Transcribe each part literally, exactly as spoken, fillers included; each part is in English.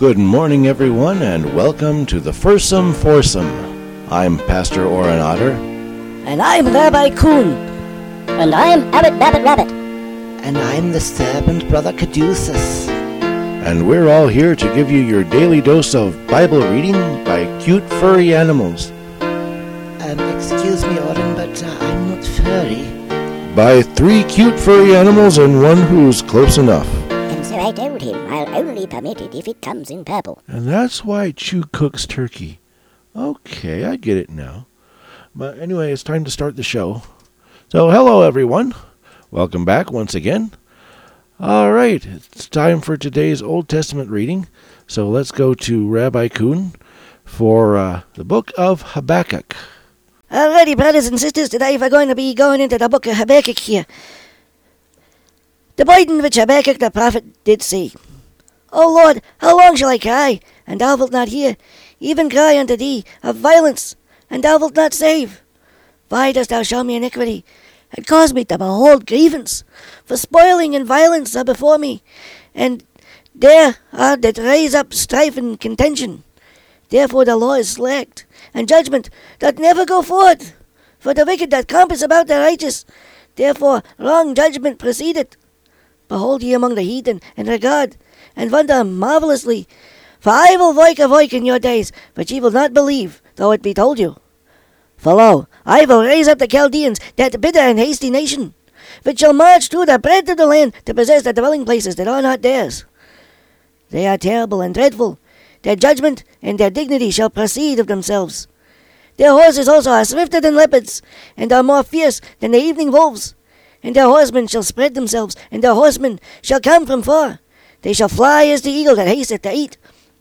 Good morning, everyone, and welcome to the Fursome Foursome. I'm Pastor Oren Otter. And I'm Rabbi Kuhn. And I'm Abbot Babbitt Rabbit. And I'm the servant Brother Caduceus. And we're all here to give you your daily dose of Bible reading by cute furry animals. Um, excuse me, Oren, but uh, I'm not furry. By three cute furry animals and one who's close enough. And so I told him I'll only permit it if it comes in purple. And that's why Chew cooks turkey. Okay, I get it now. But anyway, it's time to start the show. So hello, everyone. Welcome back once again. All right, it's time for today's Old Testament reading. So let's go to Rabbi Kuhn for uh, the book of Habakkuk. Alrighty, brothers and sisters, today we're going to be going into the book of Habakkuk here. The burden which Habakkuk the prophet did see. O Lord, how long shall I cry, and thou wilt not hear? Even cry unto thee of violence, and thou wilt not save. Why dost thou show me iniquity, and cause me to behold grievance? For spoiling and violence are before me, and there are that raise up strife and contention. Therefore the law is slacked, and judgment doth never go forth. For the wicked doth compass about the righteous, therefore wrong judgment proceedeth. Behold ye among the heathen, and regard, and wonder marvellously. For I will work a work in your days, which ye will not believe, though it be told you. For lo, I will raise up the Chaldeans, that bitter and hasty nation, which shall march through the breadth of the land to possess the dwelling places that are not theirs. They are terrible and dreadful. Their judgment and their dignity shall proceed of themselves. Their horses also are swifter than leopards, and are more fierce than the evening wolves. And their horsemen shall spread themselves, and their horsemen shall come from far. They shall fly as the eagle that hasteth to eat.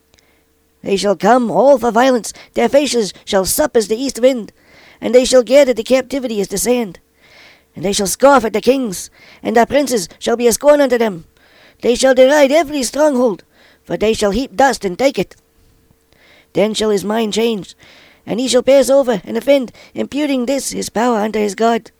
They shall come all for violence. Their faces shall sup as the east wind, and they shall gather the captivity as the sand. And they shall scoff at the kings, and their princes shall be a scorn unto them. They shall deride every stronghold, for they shall heap dust and take it. Then shall his mind change, and he shall pass over and offend, imputing this his power unto his God.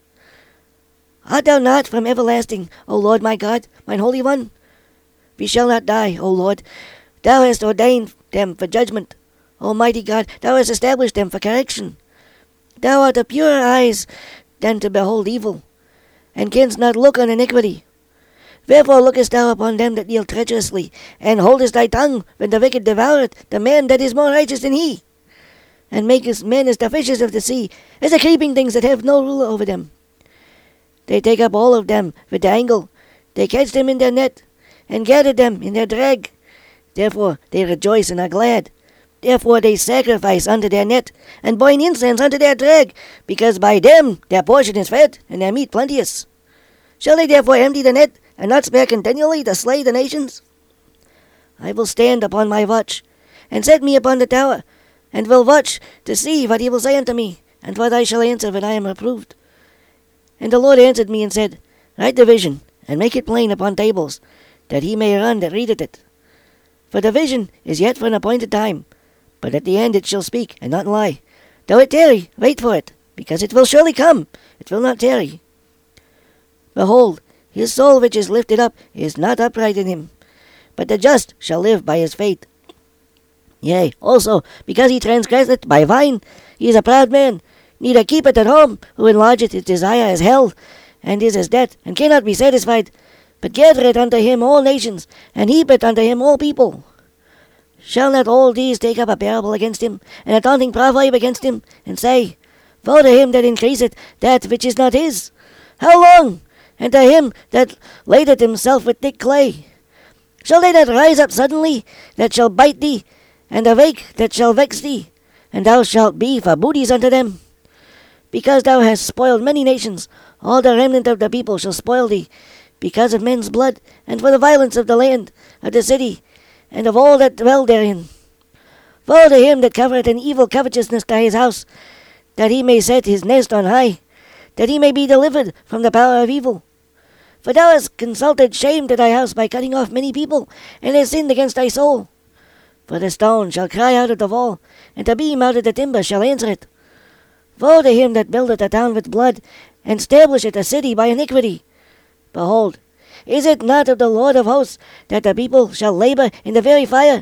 Art thou not from everlasting, O Lord my God, mine Holy One? We shall not die, O Lord. Thou hast ordained them for judgment. Almighty God, thou hast established them for correction. Thou art of purer eyes than to behold evil, and canst not look on iniquity. Wherefore lookest thou upon them that deal treacherously, and holdest thy tongue when the wicked devoureth the man that is more righteous than he, and makest men as the fishes of the sea, as the creeping things that have no ruler over them. They take up all of them with the angle, they catch them in their net, and gather them in their drag. Therefore they rejoice and are glad. Therefore they sacrifice unto their net, and burn incense unto their drag, because by them their portion is fed, and their meat plenteous. Shall they therefore empty the net, and not spare continually to slay the nations? I will stand upon my watch, and set me upon the tower, and will watch to see what he will say unto me, and what I shall answer when I am reproved. And the Lord answered me and said, Write the vision, and make it plain upon tables, that he may run that readeth it. For the vision is yet for an appointed time, but at the end it shall speak, and not lie. Though it tarry, wait for it, because it will surely come, it will not tarry. Behold, his soul which is lifted up is not upright in him, but the just shall live by his faith. Yea, also, because he transgresseth by wine, he is a proud man, neither keepeth at home, who enlargeth his desire as hell, and is as death, and cannot be satisfied, but gathereth unto him all nations, and heapeth unto him all people. Shall not all these take up a parable against him, and a taunting proverb against him, and say, Woe to him that increaseth that which is not his? How long? And to him that ladeth himself with thick clay. Shall they not rise up suddenly, that shall bite thee, and awake that shall vex thee, and thou shalt be for booties unto them? Because thou hast spoiled many nations, all the remnant of the people shall spoil thee, because of men's blood, and for the violence of the land, of the city, and of all that dwell therein. Woe to him that covereth an evil covetousness to his house, that he may set his nest on high, that he may be delivered from the power of evil. For thou hast consulted shame to thy house by cutting off many people, and hast sinned against thy soul. For the stone shall cry out of the wall, and the beam out of the timber shall answer it. Woe to him that buildeth a town with blood, and establisheth a city by iniquity. Behold, is it not of the Lord of hosts that the people shall labor in the very fire,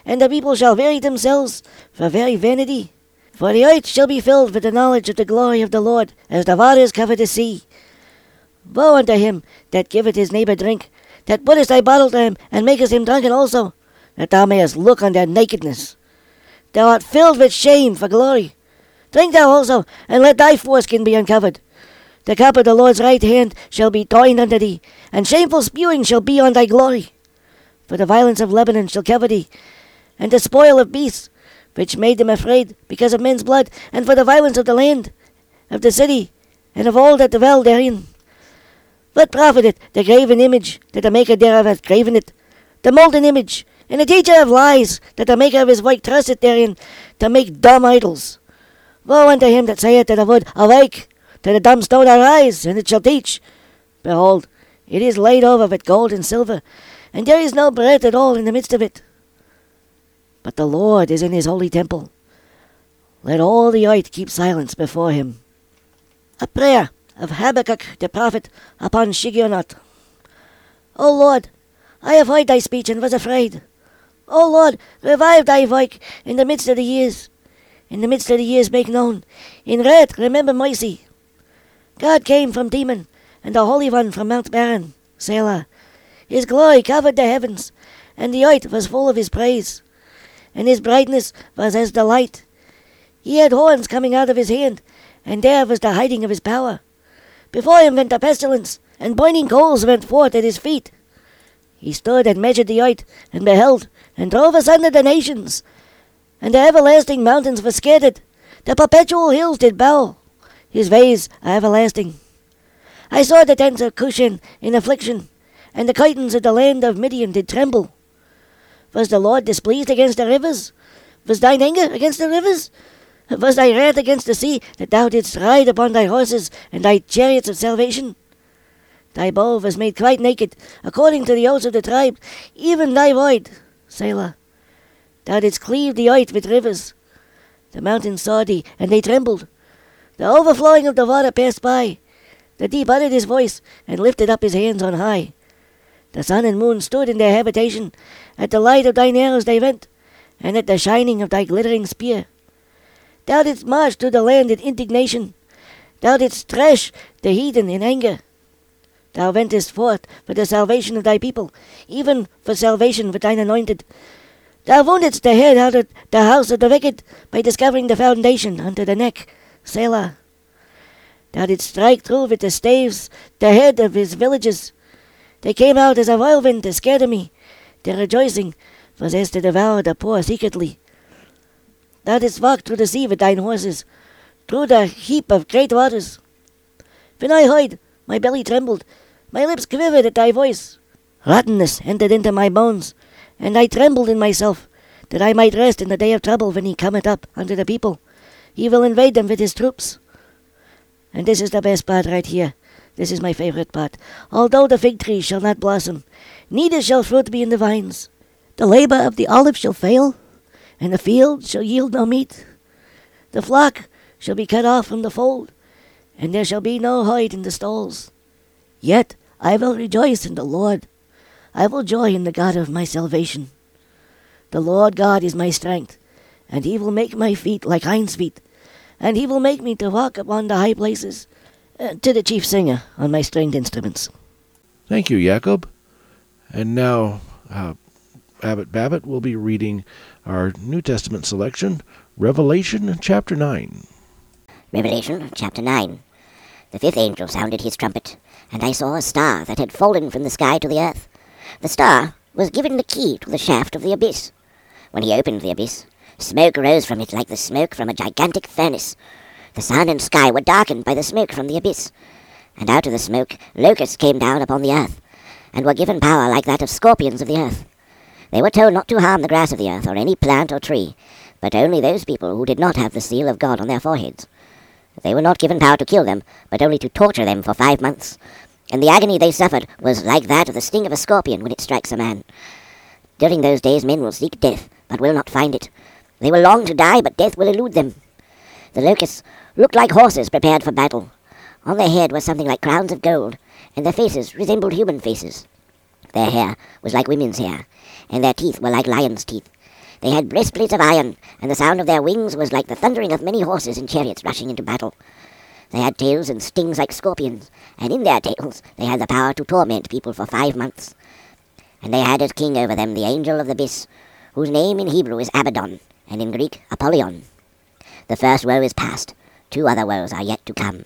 and the people shall weary themselves for very vanity. For the earth shall be filled with the knowledge of the glory of the Lord, as the waters cover the sea. Woe unto him that giveth his neighbour drink, that puttest thy bottle to him, and makest him drunken also, that thou mayest look on their nakedness. Thou art filled with shame for glory. Drink thou also, and let thy foreskin be uncovered. The cup of the Lord's right hand shall be joined unto thee, and shameful spewing shall be on thy glory. For the violence of Lebanon shall cover thee, and the spoil of beasts, which made them afraid because of men's blood, and for the violence of the land, of the city, and of all that dwell therein. What profited the graven image that the maker thereof hath graven it, the molten image, and the teacher of lies that the maker of his work trusteth therein, to make dumb idols? Woe unto him that saith to the wood, Awake! To the dumb stone, Arise! And it shall teach. Behold, it is laid over with gold and silver, and there is no breath at all in the midst of it. But the Lord is in his holy temple. Let all the earth keep silence before him. A prayer of Habakkuk the prophet upon Shigionoth. O Lord, I have heard thy speech and was afraid. O Lord, revive thy work in the midst of the years. In the midst of the years make known. In wrath remember mercy. God came from Teman, and the Holy One from Mount Paran, Selah. His glory covered the heavens, and the earth was full of his praise. And his brightness was as the light. He had horns coming out of his hand, and there was the hiding of his power. Before him went the pestilence, and burning coals went forth at his feet. He stood and measured the earth, and beheld, and drove asunder the nations. And the everlasting mountains were scattered, the perpetual hills did bow. His ways are everlasting. I saw the tents of Cushan in affliction, and the curtains of the land of Midian did tremble. Was the Lord displeased against the rivers? Was thine anger against the rivers? Was thy wrath against the sea, that thou didst ride upon thy horses and thy chariots of salvation? Thy bow was made quite naked, according to the oaths of the tribe, even thy word, Selah. Thou didst cleave the earth with rivers. The mountains saw thee, and they trembled. The overflowing of the water passed by. The deep uttered his voice, and lifted up his hands on high. The sun and moon stood in their habitation. At the light of thine arrows they went, and at the shining of thy glittering spear. Thou didst march through the land in indignation. Thou didst thresh the heathen in anger. Thou wentest forth for the salvation of thy people, even for salvation with thine anointed. Thou woundedst the head out of the house of the wicked, by discovering the foundation unto the neck, Selah. Thou didst strike through with the staves the head of his villages. They came out as a whirlwind to scatter me. Their rejoicing was as to devour the poor secretly. Thou didst walk through the sea with thine horses, through the heap of great waters. When I heard, my belly trembled, my lips quivered at thy voice. Rottenness entered into my bones, and I trembled in myself, that I might rest in the day of trouble when he cometh up unto the people. He will invade them with his troops. And this is the best part right here. This is my favorite part. Although the fig tree shall not blossom, neither shall fruit be in the vines, the labor of the olive shall fail, and the field shall yield no meat. The flock shall be cut off from the fold, and there shall be no herd in the stalls. Yet I will rejoice in the Lord. I will joy in the God of my salvation. The Lord God is my strength, and he will make my feet like hinds' feet, and he will make me to walk upon the high places, uh, to the chief singer on my stringed instruments. Thank you, Jacob. And now, uh, Abbot Babbitt will be reading our New Testament selection, Revelation chapter nine. Revelation chapter nine. The fifth angel sounded his trumpet, and I saw a star that had fallen from the sky to the earth. The star was given the key to the shaft of the abyss. When he opened the abyss, smoke rose from it like the smoke from a gigantic furnace. The sun and sky were darkened by the smoke from the abyss, and out of the smoke locusts came down upon the earth, and were given power like that of scorpions of the earth. They were told not to harm the grass of the earth or any plant or tree, but only those people who did not have the seal of God on their foreheads. They were not given power to kill them, but only to torture them for five months. And the agony they suffered was like that of the sting of a scorpion when it strikes a man. During those days men will seek death, but will not find it. They will long to die, but death will elude them. The locusts looked like horses prepared for battle. On their head was something like crowns of gold, and their faces resembled human faces. Their hair was like women's hair, and their teeth were like lions' teeth. They had breastplates of iron, and the sound of their wings was like the thundering of many horses and chariots rushing into battle. They had tails and stings like scorpions, and in their tails they had the power to torment people for five months. And they had as king over them the angel of the abyss, whose name in Hebrew is Abaddon, and in Greek Apollyon. The first woe is past, two other woes are yet to come.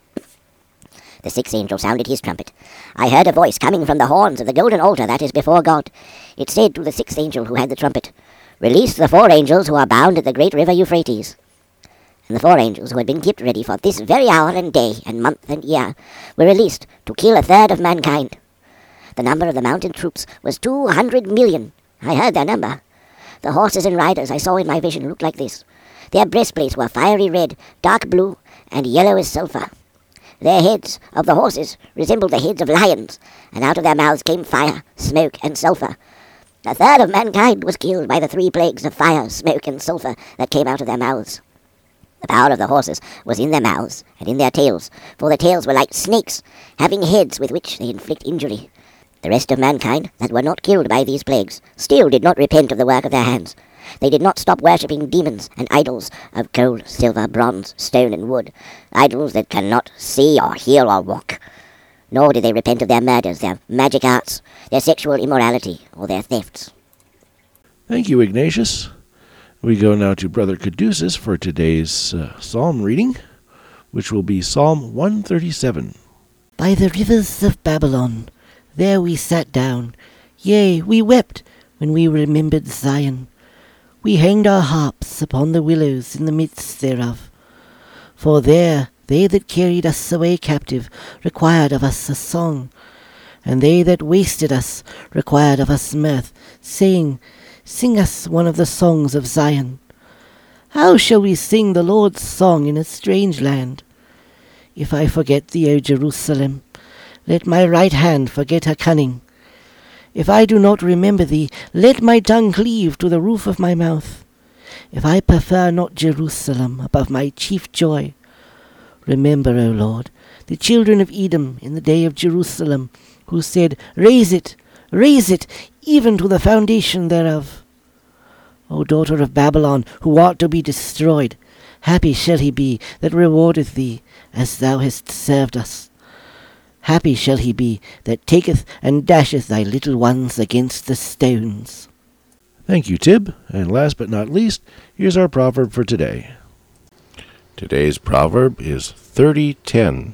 The sixth angel sounded his trumpet. I heard a voice coming from the horns of the golden altar that is before God. It said to the sixth angel who had the trumpet, "Release the four angels who are bound at the great river Euphrates." And the four angels who had been kept ready for this very hour and day and month and year were released to kill a third of mankind. The number of the mountain troops was two hundred million. I heard their number. The horses and riders I saw in my vision looked like this. Their breastplates were fiery red, dark blue, and yellow as sulphur. Their heads of the horses resembled the heads of lions, and out of their mouths came fire, smoke, and sulphur. A third of mankind was killed by the three plagues of fire, smoke, and sulphur that came out of their mouths. The power of the horses was in their mouths and in their tails, for the tails were like snakes, having heads with which they inflict injury. The rest of mankind that were not killed by these plagues still did not repent of the work of their hands. They did not stop worshipping demons and idols of gold, silver, bronze, stone, and wood, idols that cannot see or hear or walk. Nor did they repent of their murders, their magic arts, their sexual immorality, or their thefts. Thank you, Ignatius. We go now to Brother Caduceus for today's uh, psalm reading, which will be Psalm one thirty-seven. By the rivers of Babylon, there we sat down, yea, we wept when we remembered Zion. We hanged our harps upon the willows in the midst thereof. For there they that carried us away captive required of us a song, and they that wasted us required of us mirth, saying, Sing us one of the songs of Zion. How shall we sing the Lord's song in a strange land? If I forget thee, O Jerusalem, let my right hand forget her cunning. If I do not remember thee, let my tongue cleave to the roof of my mouth. If I prefer not Jerusalem above my chief joy, remember, O Lord, the children of Edom in the day of Jerusalem, who said, Raise it, raise it, even to the foundation thereof. O daughter of Babylon, who art to be destroyed, happy shall he be that rewardeth thee, as thou hast served us. Happy shall he be that taketh and dasheth thy little ones against the stones. Thank you, Tib. And last but not least, here's our proverb for today. Today's proverb is thirty ten.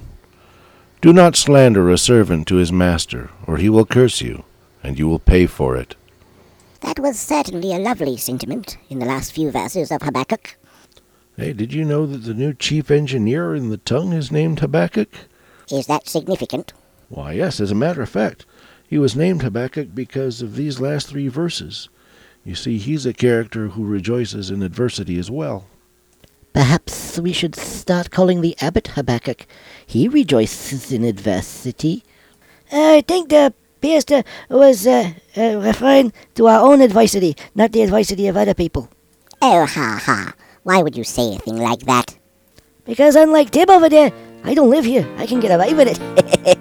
Do not slander a servant to his master, or he will curse you, and you will pay for it. That was certainly a lovely sentiment in the last few verses of Habakkuk. Hey, did you know that the new chief engineer in the tongue is named Habakkuk? Is that significant? Why, yes, as a matter of fact. He was named Habakkuk because of these last three verses. You see, he's a character who rejoices in adversity as well. Perhaps we should start calling the abbot Habakkuk. He rejoices in adversity. I think the pastor was uh, uh, referring to our own adversity, not the adversity of other people. Oh, ha, ha. Why would you say a thing like that? Because unlike Tib over there, I don't live here. I can get away with it.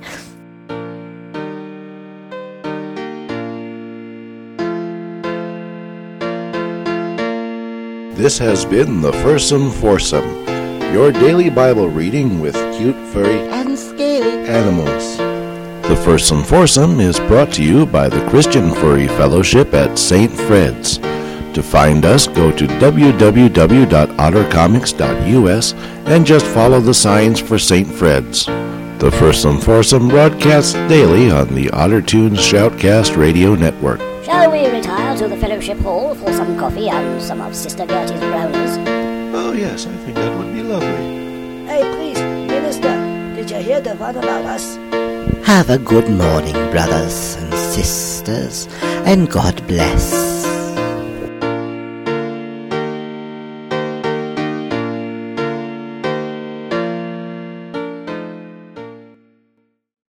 This has been the Fursome Foursome, your daily Bible reading with cute, furry, And scaly animals. The Fursome Foursome is brought to you by the Christian Furry Fellowship at Saint Fred's. To find us, go to w w w dot otter comics dot u s and just follow the signs for Saint Fred's. The Fursome Foursome broadcasts daily on the OtterTunes Shoutcast Radio Network. Shall we retire to the fellowship hall for some coffee and some of Sister Gertie's brownies? Oh yes, I think that would be lovely. Hey, please, Minister, did you hear the one about us? Have a good morning, brothers and sisters, and God bless.